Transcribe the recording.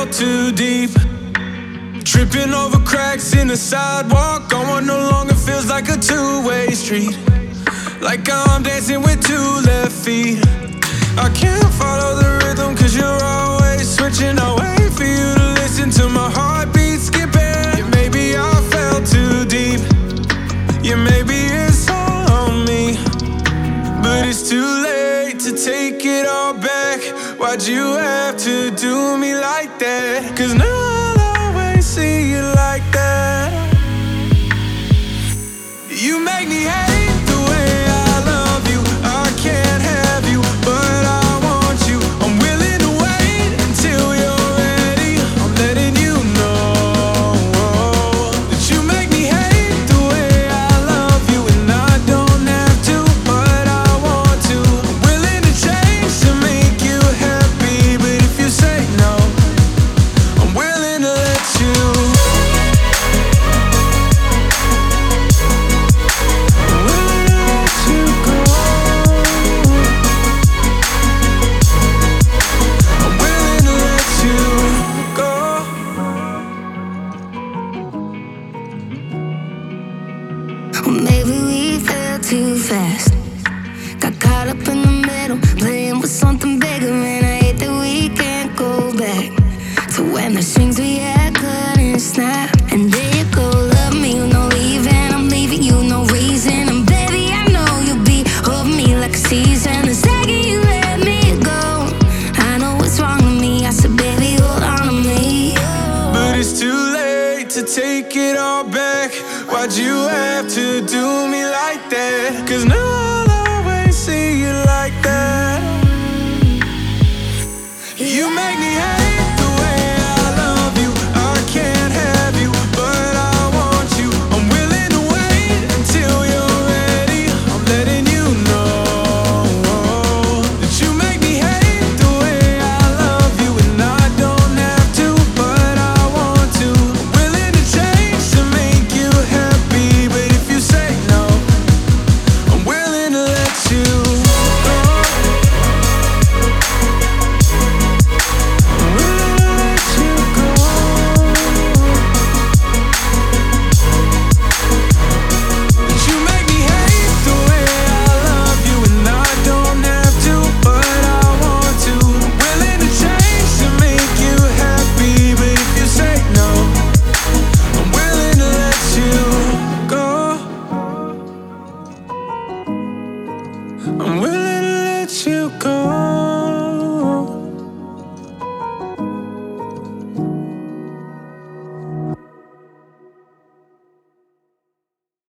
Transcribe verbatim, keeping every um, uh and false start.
fell too deep. Tripping over cracks in the sidewalk. Going no longer feels like a two-way street. Like I'm dancing with two left feet. I can't follow the rhythm cause you're always switching. I wait for you to listen to my heartbeat skipping. Yeah, maybe I fell too deep. Yeah, maybe it's all on me. But it's too late to take it all back. Why'd you have to do me like that? Cause now I'll always see you like that. You make me hate the way I love you. I can't have you, but I want you. I'm willing to wait until you're ready. I'm letting you know that you make me hate the way I love you. And I don't have to, but I want to. I'm willing to change to make you happy, but if you say no, I'm willing to let you. Maybe we fell too fast. Got caught up in the middle, playing with something bigger. And I hate that we can't go back to when the strings we had couldn't snap. And there you go, love me, you know leaving. I'm leaving you, no reason. And baby, I know you'll be over me like a season. The second you let me go, I know what's wrong with me. I said, baby, hold on to me. But it's too late to take it all back. Why'd you have to do me like that? Cause now I'll always see you like that. You make me hate the way I love you. I can't have you, but I want you. I'm willing to wait until you're ready. I'm letting you know that you make me hate the way I love you. And I don't have to, but I want to. I'm willing to change to make you happy, but if you say no, I'm willing to let you go. I'm willing to let you go. But you make me hate the way I love you. And I don't have to, but I want to. I'm willing to change to make you happy, but if you say no, I'm willing to let you go. I'm willing to let you go.